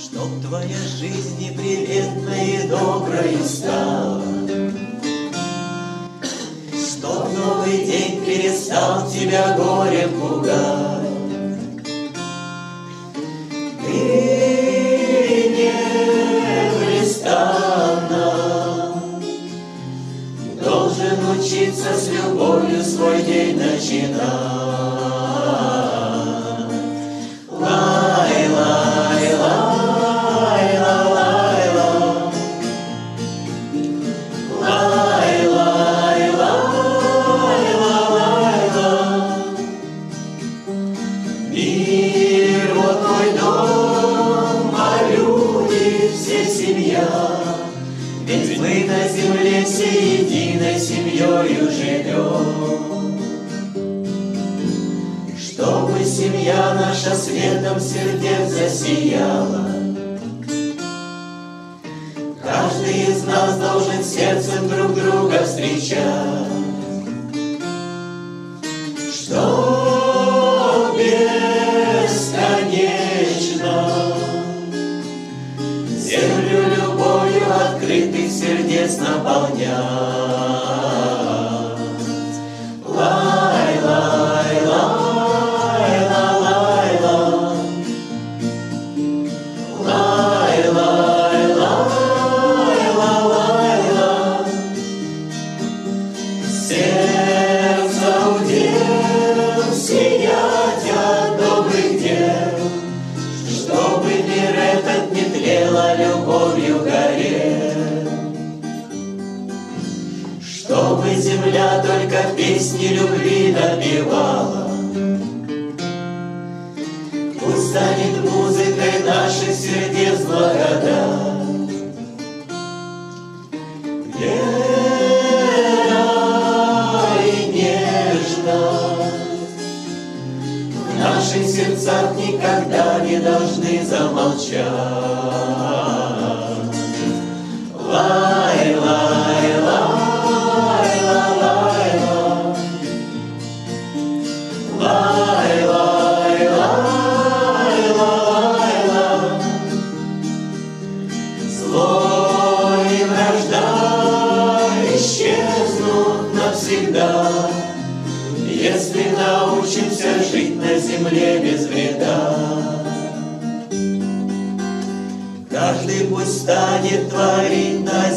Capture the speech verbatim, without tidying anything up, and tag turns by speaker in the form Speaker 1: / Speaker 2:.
Speaker 1: Чтоб твоя жизнь неприветной и доброй стала, чтоб новый день перестал тебя горем пугать. Ты непрестанно должен учиться с любовью свой день начинать. Мир, вот мой дом, а люди все семья, ведь мы на земле всей единой семьёю живем. Чтобы семья наша светом сердец засияла, каждый из нас должен сердцем друг друга встречать. Что бесконечно землю любовью открытых сердец наполнять. Лай, лай, лай, лай, лай, лай, лай, лай, лай, лай. Сердце удел сиять от добрых дел, чтобы мир этот не тлела, любовью горел. Чтобы земля только песни любви напевала, пусть станет музыкой наших сердец благодать. Вера и нежность в наших сердцах никогда не должны замолчать. Лай, лай, лай, лай, лай, лай, лай, лай, лай. Зло и вражда исчезнут навсегда, если научимся жить на земле без вреда. Каждый пусть станет творить на